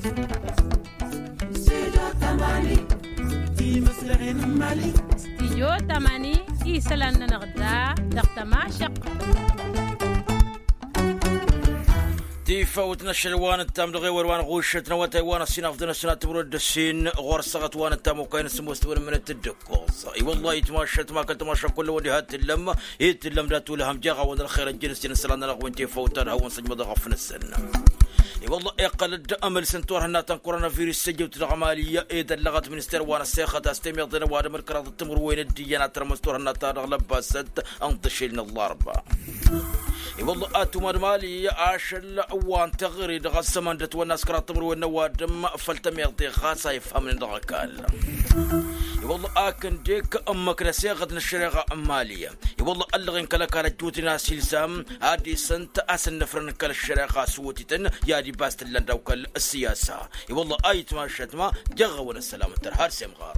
استيجو تماني إيسلان نغدا دقتما شق تيفوت نشر وان التام دغي وروان غوشتنا وتايوان السين افضل السنه تبرد السين غورصغت وان التام وكاين سموستور من التدكوز اي والله يتماشت ما كنت ماشى كل ودي هات اللمه يتلم ذات لهم جاغا وان الخير الجنس نسلنا لغ وانت فوتها هو نسج مضغف السن اي والله يقل امل سنتور هنا كورونا فيروس سجلت العمليه اذا لغت منستر وانا السيخه استمر ضنا وادم الكرات التمر وين الديانات ترمستور هنا تغلب باسد انطشلنا الضربه اي والله اتو مالي اشل وان تغريد غسمندت والناس كرات تمر وين وادم فلتم يغطي خاصه يفهم من دغكال اي والله اكن ديك امك نسيغد نشريغه اماليه اي والله الغين كلا كانت جوتنا سلسام هادي سنت اسن نفرن كل الشريقه سوتيتن يا دي باست لندوكل السياسه اي والله ايت ما شتما جغون السلام الترهار سمغار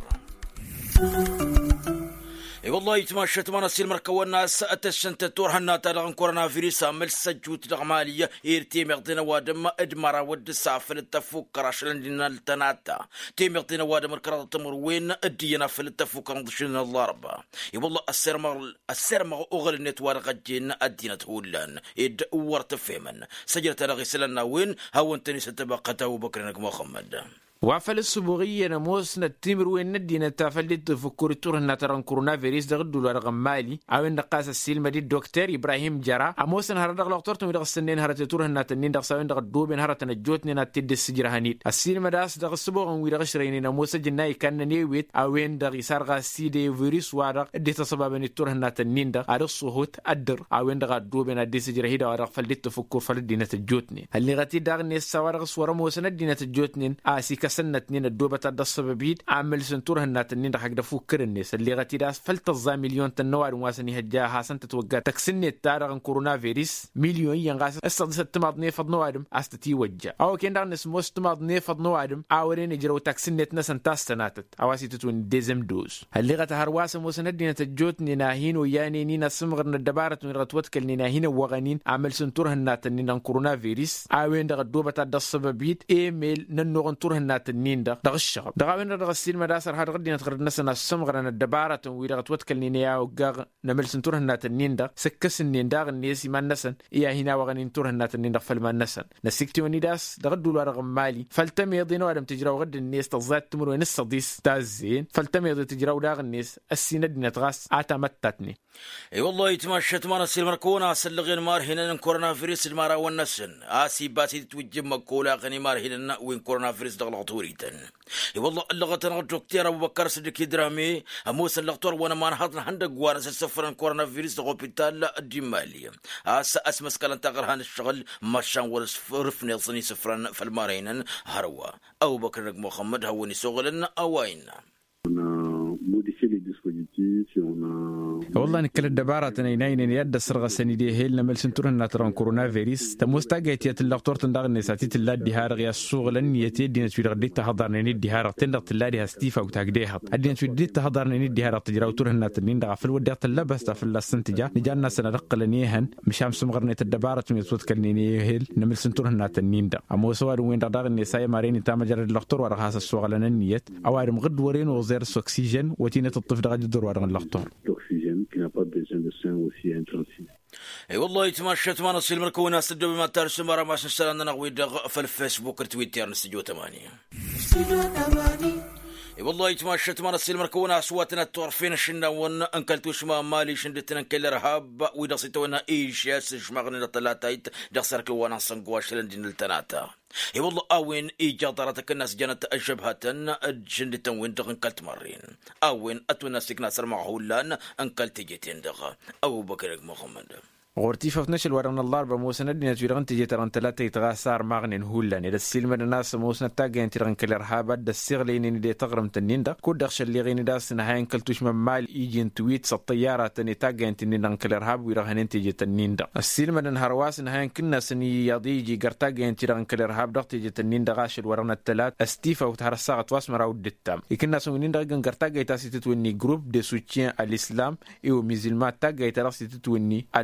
اي والله يتماشت ما نسيل مركو الناس اتشنت تور هنا تلغن كورونا فيروس عمل سجوت العماليه يرتيم يغطينا وادم ادمر ود السافل التفوك راشلنا التناتا تيم يغطينا وادم الكرات تمر وين ادينا في التفوك نضشنا الضربه اي والله السرمغ اغل نتوار غجين ادينا هولان يد ورت فهمن سجلت رغسلنا وين هو انتني ستبقى بكرنك محمد وعفل السبوغية نموسنا التمر وين ندينا تافلت فكور تورنا تران كورونا فيروس دغدو لرغمالي او نقاس السلمة دي الدكتور ابراهيم جرا اموسنا هردغ لقطورتم يدغ السنين هرت تورنا تنين دغ ساوين دغ دوبين هرت نجوتني نتد السجرهانيت السلمة داس دغ السبوغ ويدغ شريني نموسا جناي كان نيويت اوين دغ يسارغ سيدي فيروس وادغ دي تصبابني تورنا تنين دغ ادغ صهوت ادر اوين دغ دوبين ادي سجرهيدا ودغ فلدت فكور فلدينا تجوتني اللي غتي دغ نيس سوارغ صورة موسنا دينا تجوتني سنة اتنين الدوبة الدصبابيد عمل سنتور هنات النين رح يقدر فكر الناس اللي غتي داس فلت مليون تنوار واسني هجاها سنت توقع تكسني التارغ كورونا فيروس مليون ينغاس استدس التماض نيفض نوادم استتي وجه او كين دار نسمو استماض نيفض نوادم اورين يجرو تكسني تنسن تاستناتت اواسي تتون ديزم دوز اللي غت هرواس موسندينا تجوتني ناهين وياني نينا سمغر ندبارت من رتوتكل ناهين وغنين عمل سنتور هنات النين كورونا فيروس اوين دغ الدوبة الدصبابيد ايميل ننو نتور هنات النين دغ الشغب دغاوين دغ السين مداسر هاد غدينا تغرد نسنا السمغرنا الدبارة ويدغ توتكل نينيا وغاغ نمل سنتور هنات النين دغ سكس النين دغ النيسي ما نسن إيا هنا وغنين تور هنات النين دغ فلما نسن نسيكتي ونيداس دغ الدولو رغم مالي فلتمي يضينو ادم تجراو غد النيس تغزات تمر وين الصديس تازين فلتمي يضي تجراو داغ النيس السين دينا تغاس متتني اي والله يتمشت ما نسيل مركونا سلغين مار هنا كورونا فيروس المارا والنسن اسي باسي توجب مقوله غني مار هنا وين كورونا فيروس دغ توريتن اي والله اللغه نرجو كثير ابو بكر صديق درامي اموس اللغتور وانا ما نحضر عندك وانا سفر كورونا فيروس غوبيتال الدمالي اسمس كلام تغرهان الشغل مشان ولا صفر نيصني سفران في المارين هروا ابو بكر محمد هوني شغلنا اوين والله نكل الدبارة تنينين يد سرغ سنيدي هيلنا ملسنتور ناتران كورونا فيروس تمستاجت يتلقطور تندغ النساتي تلا ديهار غيا الشغل نيتي دين في غدي تحضر ني ديهار تندغ تلا ديها ستيفا وتاغديها ادين في دي تحضر ني ديهار تجراو تور ناتنين دغ في الودي تلا بس في السنتجا نجانا سنرقل نيهن مشام سمغرني الدبارة ميتوت كلني هيل نملسنتور ناتنين دغ امو سوار وين دغ النساي مارين تامجر اللقطور ورغاس الشغل نيت اوارم غد ورين وزير اكسجين وتينه الطفل دغ جدر ورغ اللقطور qui n'a pas besoin de soins aussi intensifs. اي والله يتمشت ما نصير مركونا سدوا بما ترسم مرة ما سنسلنا نغوي دغ في الفيسبوك تويتر نستجو 8 اي والله يتمشت ما نصير مركونا اصواتنا الطرفين الشناون انكلتو شما مالي شندتنا كل رهاب ويدصيتونا ايش ياسش مغني لطلاتايت دخسرك وانا صنقواش لندين التناتا اي والله اوين ايجادرتك الناس جنت اشبهتن جندتن وين دغ انكلت مرين اوين اتونا سكنا سر معهولان انكلت جيتين دغ ابو بكر محمد غورتي ففتنش الورن الله بموسنا دي نتويرغن تجي تران ثلاثه يتغاسر ماغنين هولان الى السلم الناس موسنا تاغين تيران كلر هابد السيغلين دي تغرم تنين كود دخش اللي غين داس نهاين كلتوش مال يجين تويت الطياره تني تاغين تنين كلر هاب ويرغن تجي تنين السلم النهرواس نهاين كنا سني يضيجي غرتاغين تيران كلر هاب دغ تجي تنين غاش الورن الثلاث استيفا وتهرسا تواسمرا ودتام يكنا سنين دغن غرتاغي تاسيتوني جروب دي سوتيان الاسلام اي ميزلما تاغي تاسيتوني النصره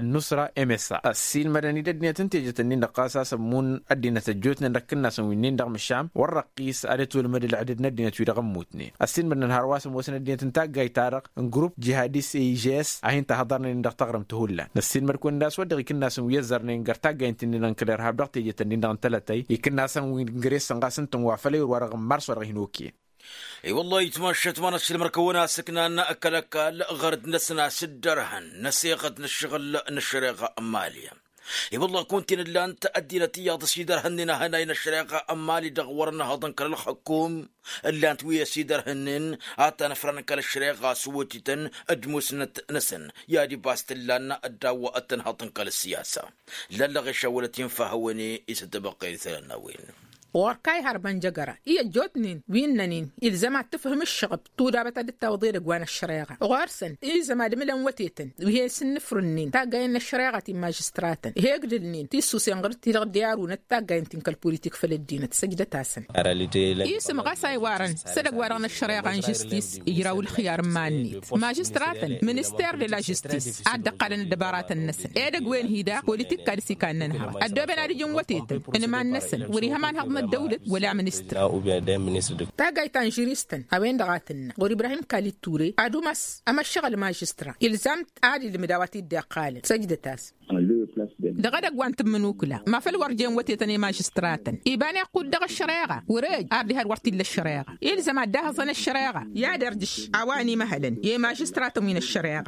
الدولة MSA السيل مدني دنيا تنتج تنين دقاسة سمون الدينة الجوتنا نركنا سوينين رغم الشام والرقيس أدتو المدى العدد ندينة رغم موتني السيل مدن هارواس موسنا الدينة تنتاق جاي تارق جروب جهادي CIGS أهين تحضرنا ندق تغرم تهولا السيل مركون ناس ودغي كنا سويزرنا نقرتاق جاي تنين ننكلر هابدق تيجي تنين دغن تلاتي يكنا سوين جريس سنقاسن تنوافلي ورغم مارس ورغينوكي اي والله يتمشت ما نشل مركونا سكننا اكل غرد نسنا سدرهن نسيقت نشغل نشريقه اماليه اي والله كنت لان تأدي نتيجة سيدرهننا هنا الشريقه امالي دغورنا هذا كل الحكوم اللي انت ويا سيدرهنن عطا نفرن كل الشريقه سوتيتن ادموس نسن يا دي باستلان الداوة اتنهطن كل السياسه لا لغي شولتين فهوني يستبقي ثلاثنا وين وركاي هربان جقرة إيه جوتنين ويننين إذا ما تفهم الشغب تودا بتد التوضير قوان الشريعة غارسن إذا ما دملن وتيتن وهي سنفرنين تاقاين الشريعة ماجستراتن هي قدلنين تيسو سينغرت تيغ ديارون تاقاين تنك البوليتيك فلدين تسجد تاسن إيه سمغا سايوارن صدق وارن الشريعة جستيس إجراو الخيار مانيت ماجستراتن منستير للا جستيس عاد قالن الدبارات النسن إيه دقوين هيدا بوليتيك كارسي كان ننهر الدوبين على جون وتيتن إنما النسن وريها ما نهضم الدولة ولا منستر تاقاي تانجيريستن هاوين دغاتنا غور إبراهيم كالي توري عدو مس أما الشغل ماجسترا إلزامت عادي لمداواتي الدقالة سجد تاس دغدا قوان تمنوكلا ما فالورجين وتيتني ماجستراتن إيباني يقول دغ الشريعة وريج عادي هالورتي للشريعة إلزام عداها ظن الشريعة يا درجش عواني مهلا يا ماجسترات من الشريعة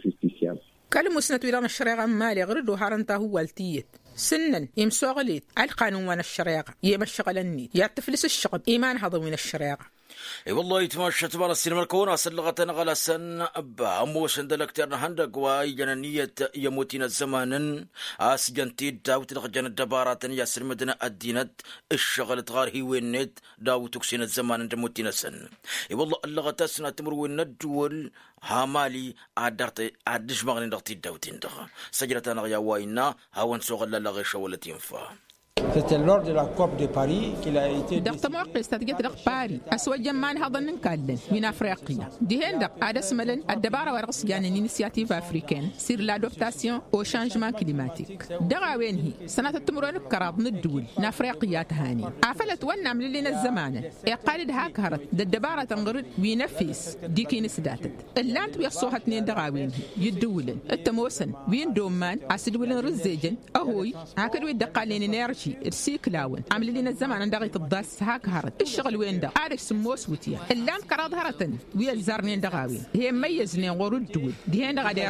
كلمة سنة ويران الشريعة مالي غردو هارنتا هو التيت سنن يمسوغليت القانون وانا الشريعة يمشغلني يا تفلس الشغب إيمان هذا من الشريعة اي والله يتمشى تبار السينما الكون أسلغتنا غلا سن باموش اندلكترنا هندق ويجنانية يموتين الزمان أسجنتي داوت الغجان الدبارات يا سلمدنا الدينت الشغل تغار هي وينت داو تكسين الزمان اندموتين السن اي والله اللغتاسنا تمر ويندول هامالي عدش مغني دغتي داوتين دغا سجلتنا غيا واينا هاون سوغل لغي شولتين فا C'était lors de la COP de Paris qu'il a été دقت موقع استدقت دق باري أسوأ جمان هذا نكالن من أفريقيا دهين دق عدس ملن الدبارة ورقص جانن إنيسياتيف أفريكان سير لادوبتاسيون أو شانجمان كليماتيك دقا وين هي سنة التمرون بكراب الدول نافريقيا تهاني عفلت ونعم لنا الزمان قالد هاك هرت الدبارة تنغرد وينفيس ديكي نسداتت اللانت ويصوها اثنين دقا وين يدولن التموسن وين دومان عسدولن رزيجن أهوي هاكد ويدقا لين نيرشي السيك لاون عمل لنا الزمان عند غيط الضاس هاك هرت الشغل وين ده عارف سموس وتيا اللام كراد هرتن ويا الزارنين دغاوي هي ميزني غورد دول دي هند غادير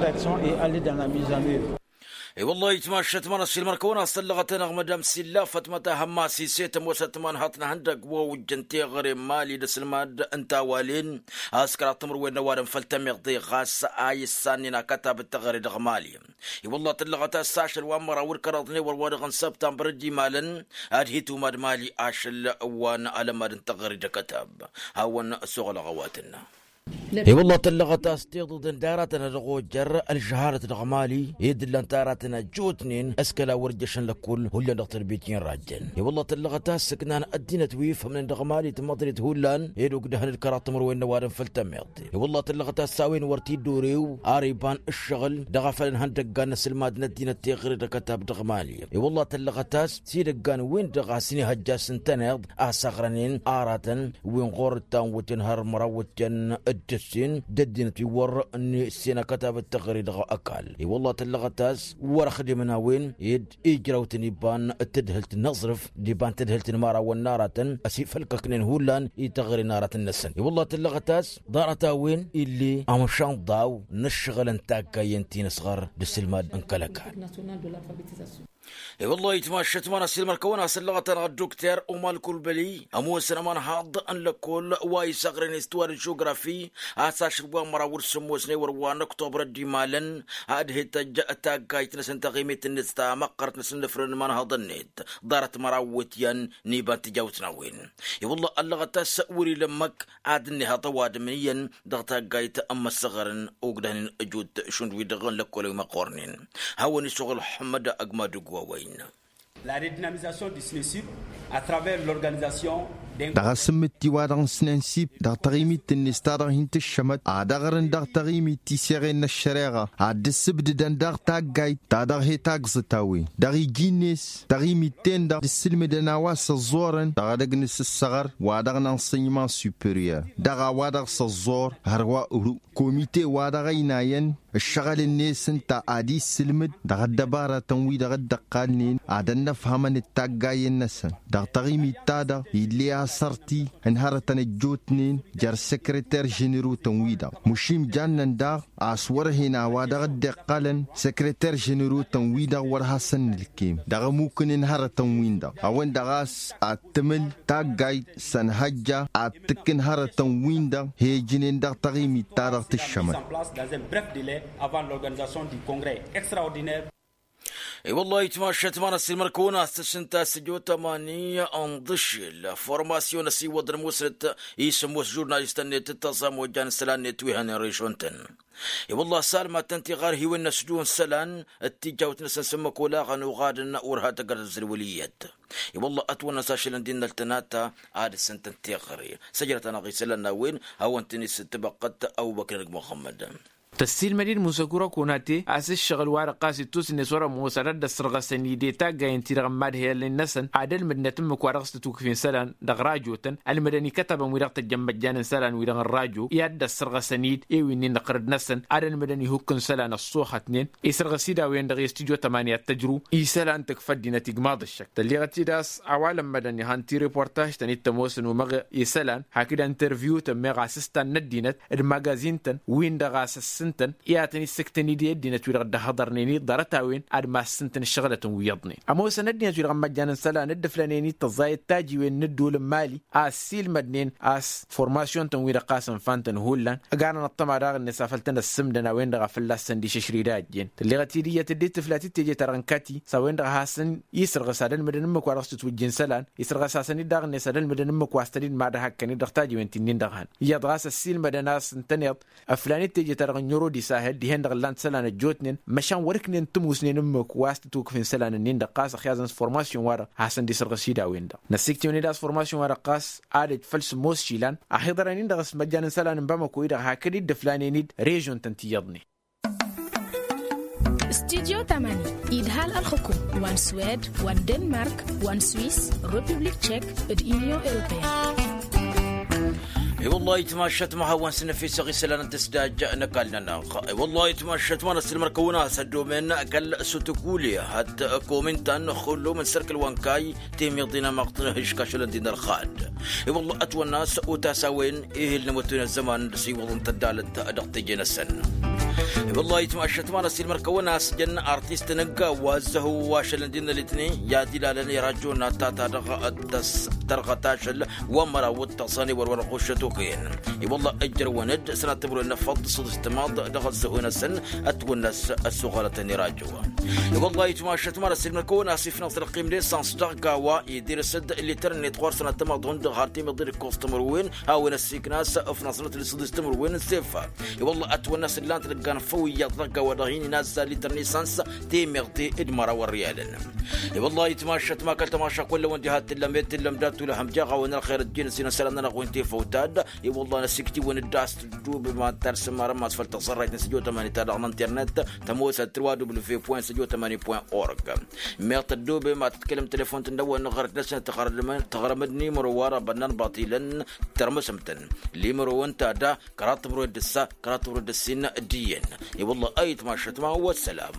اي والله يتمشى تمر السيل مركونا صلغتنا مدام سلا فتمتا هماسي سيتم وستمان هاتنا هندق ووجنتي غير مالي دسلماد انت والين اسكر تمر وين وارن فلتم يغطي غاس اي سانينا كتب التغريد غمالي اي والله تلغتا ساشر وامر وركرضني ورغن سبتم بردي مالن ادهيتو ماد مالي اشل وان على ماد تغريد كتب هاون سوغل غواتنا اي والله تلغتا استيض داراتنا رغوجر الجهارة الغمالي يدلن تاراتنا جوتنين اسكلا ورجشن لكل هلا نقتل بيتين راجن اي والله تلغتا سكنان الدين تويف من الغمالي تمضريت هولان يدوك دهن الكراتمر وين نوارن فلتميضي اي والله تلغتا ساوين ورتي دوريو اريبان الشغل دغفلن هندقان سلمادنا الدين التغريد كتاب دغمالي اي والله تلغتا سيدقان وين دغاسيني هجاسن تنيض اسغرنين اراتن وين غورتان وتنهر مروتن الدسين ددين تيور اني السنة كتاب التغريد اكال اي والله تلغتاس ورخدي منا وين يد اجراوت نيبان تدهلت نظرف ديبان تدهلت نمارا والنارة اسي فلككنين هولان يتغري نارة النسن اي والله تلغتاس دارتا وين اللي امشان ضاو نشغل انتاكا ينتين صغر دسلماد انكلكال اي والله يتمشى تمانا سلمر كونا سلغتنا الدكتور امال كلبلي اموس نمان حاض ان لكل واي صغرين استوار الجغرافي اساش بوامرا ورسموسني وروان اكتوبر ديمالن هذه تاقايت نسن تغيميت النستا مقرت نسن نفرن من هذا النت دارت مراوتيان نيبان تجاوتنا وين اي والله اللغتا سأوري لمك عادني هطواد منيا دغتاقايت اما الصغرن اوقدان اجود شندوي دغن لكل مقورنين هاوني شغل حمد اقمادو وين La redynamisation du SNESUP à travers l'organisation دغ سمتي وادغ سننسيب دغ تغيمي تنستادغ هنت الشمت عدغرن دغ تغيمي تيسيغين الشريغة عد السبد دن دغ تاقاي دغ هي تاقزتاوي دغ جينيس تغيمي تين دغ السلم دناواس الزورن دغ دغنس الصغر وادغ نانسينيمان سوبريور دغ وادغ الزور هروا أورو كوميتي وادغ يناين الشغل الناس انت عادي السلمد دغ الدبارة تنوي دغ الدقالنين عدنا فهمن التاقاي النسن دغ تغيمي تادا يلي صرتي انهارتن الجوتنين جار سكرتير جنرو تنويدا مشيم جانن دا عصور هنا وادغ الدقالن سكرتير جنرو تنويدا ورها سن الكيم دغ ممكن انهار تنويندا اوان دغاس اتمل تاقاي سنهجا اتكن هار تنويندا هي جنين دغ تغيمي تادا تشمل avant l'organisation du congrès extraordinaire. اي والله يتماشى تمانا السلمركونا استسنتا سجوتا مانية انضشل فورماسيون سي ودر موسرت يسموس جورناليست نت التصام وجان سلان نت ويهان ريشونتن اي والله سالمة تنتي غار هي والنسجون سلان التجاوت نسن سمك ولا غنو غادن اورها تقرز الوليات اي والله اتونا ساشلن دين التناتا عاد سنتن تيغري سجلت انا غي سلنا وين هو انتني ستبقت ابو بكر محمد تسيل مدين موسكورا كوناتي اساس شغل ورقه ستوس نسوره موسرد السرغه سنيدي تاغا ينتي رغماد هي للنسن عدل مدنتم كوارقست توكفين سلان دغراجوتن المدني كتب ورقه الجنب جان سلان ويدغ الراجو يد السرغه سنيد اي وين نقرد نسن عدل مدني هوكن سلان الصوخه 2 اسرغه سيدا وين دغ استوديو 8 تجرو اي سلان تكفدي نتيج ماض الشك تليغتي داس عوالم مدني هانتي ريبورتاج تني تموسن ومغ اي سلان هكذا انترفيو تمغ اسيستان ندينت الماغازين تن وين دغ سنتن ياتني سكتني دي دينا توير قد حضرني درتاوين اد ما سنتن شغله ويضني اما سندني توير مجانا سلا ند فلانيني تزاي تاجي وين ندول مالي اسيل مدنين اس فورماسيون تنوير قاسم فانتن هولان اغانا نطمع داغ نسافلتن السمدنا وين دغ فلاسن دي ششريدات جين تلغتي دي تديت فلاتي تيجي ترنكاتي سوين دغ حسن يسر غسادن مدن مكو رست توجين سلان يسر غساسني داغ نسادن مدن مكو استدين ما ده حكني دغتاجي وين تنين دغان يدغاس السيل مدناس انتنيط افلاني تيجي ترغنيرو دي ساهل دي هند غلان سلان الجوتنين مشان وركنين تموسنين مك واست توكفين سلان النين دقاس خيازن فورماسيون ورا حسن دي سرغسيدا ويندا نسيكتوني داس فورماسيون ورا قاس ادت فلس موس شيلان احضرنين دغس مجان سلان بامكو يدا هاكدي دفلانينيد ريجون تنتيضني استوديو 8 إدهال الحكوم وان سويد وان دنمارك وان سويس ريبوبليك تشيك اليونيون أوروبية اي والله يتماشت مع هوان سنفيس غي سلان تسداج نقالنا ناق اي والله يتماشت مع السلمر كونا سدو من اكل ستكوليا حتى كومنتان خلو من سركل وانكاي تيم يضينا مقطن هشكاشل دين الخاد اي والله اتوى الناس وتاساوين ايه المتون الزمان سي والله تدالت ادقتجين السن والله يتماشت مع السلمر كونا سجن ارتيست نقا وازه واشل دين الاثنين يا دلالن يراجونا تاتا ترغتاشل ومرا والتصاني ورقوشتو كين والله اجر وند سنعتبر ان فض صد استماض دخل سهونا سن اتونس السغالة نراجوا والله يتماشت مع السلم كون اسف نصر قيم ليسانس دغاوا يدير السد اللي ترني تقور سنه تماض هند غارتي مدير كوستمر وين او السيكناس في نصرة الصد استمر وين السيفا والله اتونس اللي تلقى فويه دغا ودهين ناس اللي ترني سانس تيمغتي ادمر والريال والله يتماشت ما كل تماشى كل وجهات اللميت اللمدات ولا همجاغه ون خير الدين سينا سلامنا وانتي فوتاد اي والله نسكتي ونداس دوب ما ترسم رما اسفل تصريت نسجو 8 تاع الانترنت تموس www.sjo8.org ميرت دوب ما تتكلم تليفون تندو نغرق ناس تغرمدني مروارا بنان باطيلا ترمسمتن لي مرو انت دا كرات برو الدسا كرات برو الدسين الدين اي والله اي تماشت ما هو السلام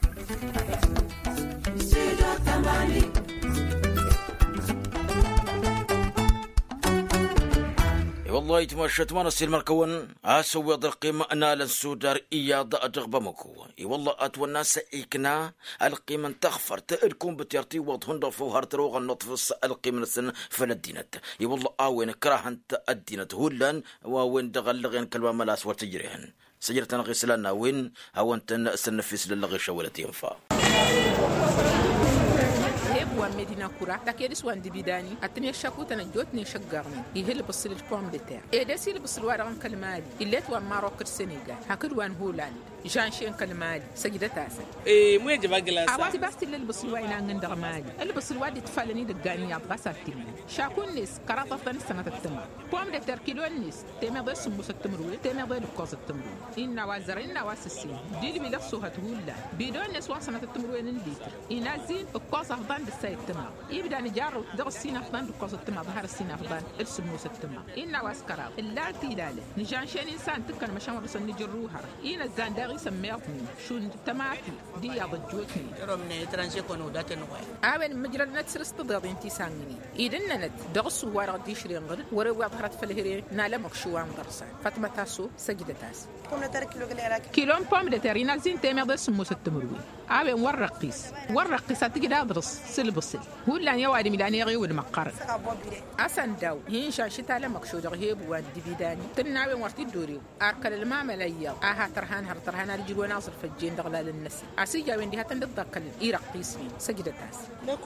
والله يتمشت ما نصير مركون اسوي القيمة نال السودار اياد ادغبمكو اي والله اتو الناس ايكنا القيمة تغفر تألكم بتيرتي وضهن ضفو هارتروغ النطفس القيمة السن فلدينت اي والله اوين كراهنت الدينت هولان وين دغلغين كلمة ملاس وتجريهن سجلت انا غيسلانا وين او انت سنفيس للغي شولتي ينفع وان مدينة كورا تكيدس وان دبيداني أتني شاكوتنا جوتني شقارني يهل بصل البوم دتير إيدسي لبصل وارغن كلمالي اللي وان ماروك السنغال هكذا وان هولاند جانشين كلمالي سجدة تاسع مو يجب أجلس أواتي بس اللي بصل وين عن دغمالي اللي بصل وادي تفلني دقاني أبغى ساتين شاكون نس كرافة ثاني سنة التمر بوم دتير كيلو النس تيم بس سموس التمروي تيم بس القاص التمروي إن وازر إن واسسين ديل بيلفسوها تقولا بدون نس واسنة التمروي نليتر إن زين القاص أفضل بالسيد التمر يبدأ نجار درس السين أفضل القاص التمر ظهر السين أفضل السموس التمر إن واسكرا اللا تيلاله نجانشين إنسان تكن مشان رسل نجروها إن الزان داغي سميرتني شو تماتي دي أضجوتني رمني ترانشي كونو داتن وين أبن مجرد نتسرس تضغط انتي سانجني إذن نت درس ورا ديش رينغر ورا وظهرت في الهري نالا مكشوان درسا فاطمة تاسو سجدة تاس كيلو بوم دترينا زين تيمر دس سموس التمروي أبن ورقيس تجي أدرس سلبسل هو اللي يوادي ميلاني غيو المقر أسان داو هين شاشة على مكشو درهيب والدبيداني تناوي مرتي دوريو أركل الماء ملايا ترهان رجل ناصر في الجين دغلال النسي أسيجا وين دي هتن تتذكر إيرقيس مين سجدة تاس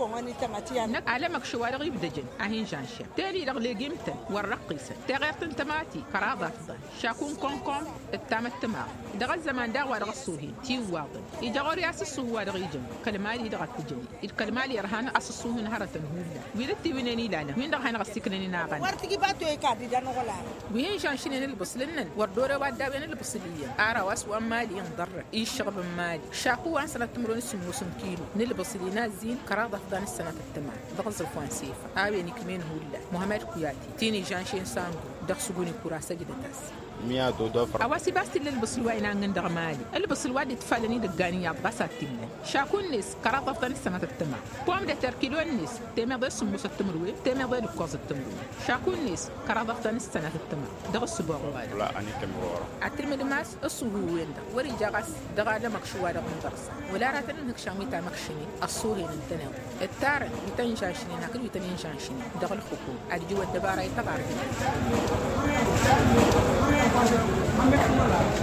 نك على مكشو على غيب دجن أهين شاشة تالي رغلي جيمتن والرقيسة تغيرتن تماتي كرابة أفضل شاكون كون التامت تمام دغل زمان دا ورغ الصوهين تي واضن يجغوري أسسوه ورغيجن كلمالي دغت تجني الكلمالي رهان أسسوه نهرة هولا ويلتي وينني لانا وين دغ هنا غسكنني ناغن ورتي باتو يكادي دانو ولا وين شانشين البصلنن وردوره وادا وين البصليه أراواس ومالي ينضر يشغب مالي شاكو وان سنة تمرون سموسم كيلو نلبصلينا زين كراضة فدان السنة التمام دغز الفوان سيفا آويني كمين هولا محمد كوياتي تيني جانشين سانغو دغسقوني كورا سجدة تاس مياتو دفر أواسي باستي اللي البصلوا إنا عند غمالي البصلوا دي تفعلني دقاني أبغى تيمنا شاكون نس كرافة ثاني سنة التمام بوم ده تركيلو النس تيم ده سموس التمروي تيم ده القاص التمروي شاكون نس كرافة ثاني سنة التمام ده السبوع غالي لا أنا كمرورة أترمي دماس الصهو وين ده وري جاغس دغادة مكشوة ده من درس ولا راتن نكشامي تا مكشني الصوري نتناو التارن يتنشاشني ناكل يتنشاشني دغل الخكوم أرجو الدبارة يتبارك